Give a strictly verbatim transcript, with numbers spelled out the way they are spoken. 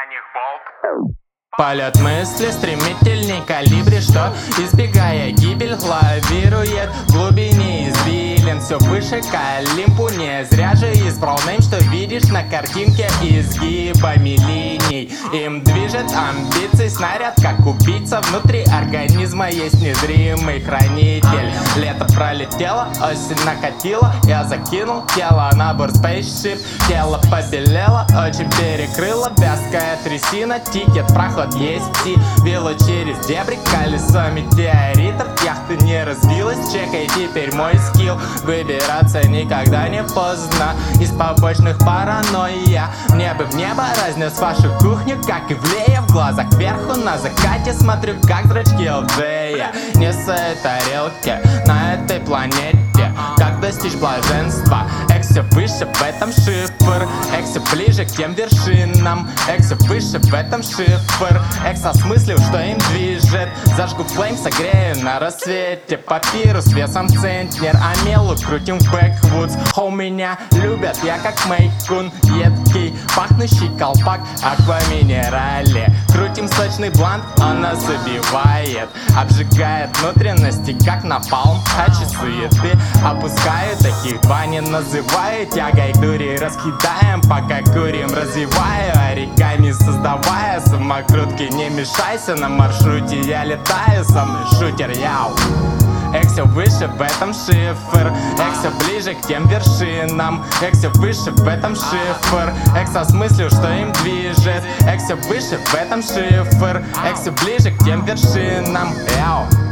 них болт. Полет мысли стремительней калибри, что, избегая гибель, лавирует в глубине извилин. Все выше к Олимпу, не зря же избрал нейм, что видишь на картинке изгибами линий. Им движет амбиций снаряд, как убийца. Внутри организма есть незримый хранитель. Лето пролетело, осень накатила, я закинул тело на борт спейсшип. Тело побелело, очень перекрыло вязкая трясина. Тикет, проход есть в Си, вело через дебри, колесо метеоритов. Яхта не разбилась, чекай теперь мой скилл. Выбираться никогда не поздно из побочных паранойя. Мне бы в небо разнес вашу кухню, как и влея. В глазах кверху на закате смотрю, как зрачки Элджея. Не с этой тарелки на этой планете, как достичь блаженства. Эксе выше, в этом шифр. Эксе ближе к тем вершинам. Эксе выше, в этом шифр. Экс осмыслил, что им движет. Зажгу флейм, согрею на рассвете. Папирус весом центнер, амелу крутим в бэквудс. Хоу, меня любят, я как мейкун. Едкий, пахнущий колпак, акваминерале. Крутим сочный блант, он нас забивает. Обжигает внутренности, как напалм. Хочу суеты, опускаю, таких два не называю. Тягой дури раскидаем, пока курим, развиваю. Оригами создавая самокрутки, не мешайся. На маршруте я летаю, со мной шутер, яу. Эксе выше, в этом шифр. Эксе ближе к тем вершинам. Эксе выше, в этом шифр. Эксе осмыслил, что им движет. Эксе выше, в этом шифр. Эксе ближе к тем вершинам, яу.